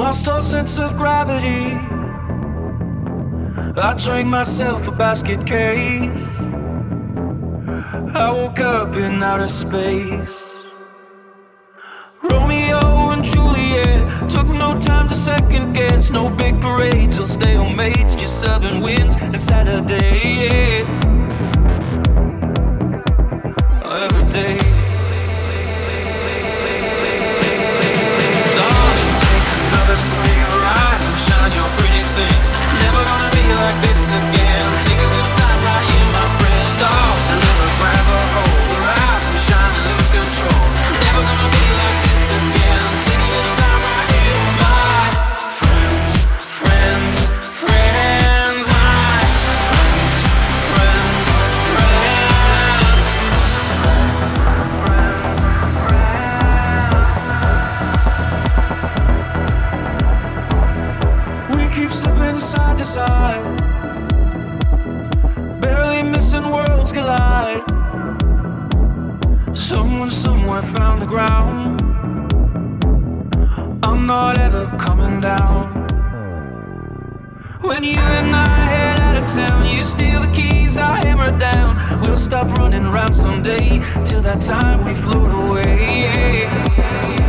lost all sense of gravity. I drank myself a basket case. I woke up in outer space. Romeo and Juliet took no time to second guess. No big parades or stalemates, just southern winds and Saturdays. Every day. Darling, take another swing, rise and shine your pretty things. Never gonna be like this again. Take a little time right here, my friend. Stop, deliver, grab a hold, rise and shine and lose control. Never gonna be like this again. Take a little time right here, my friends, friends, friends, my friends, friends, friends. We keep slipping side to side, barely missing worlds collide. Someone somewhere found the ground. I'm not ever coming down. When you and I head out of town, you steal the keys, I hammer it down. We'll stop running around someday. Till that time we float away.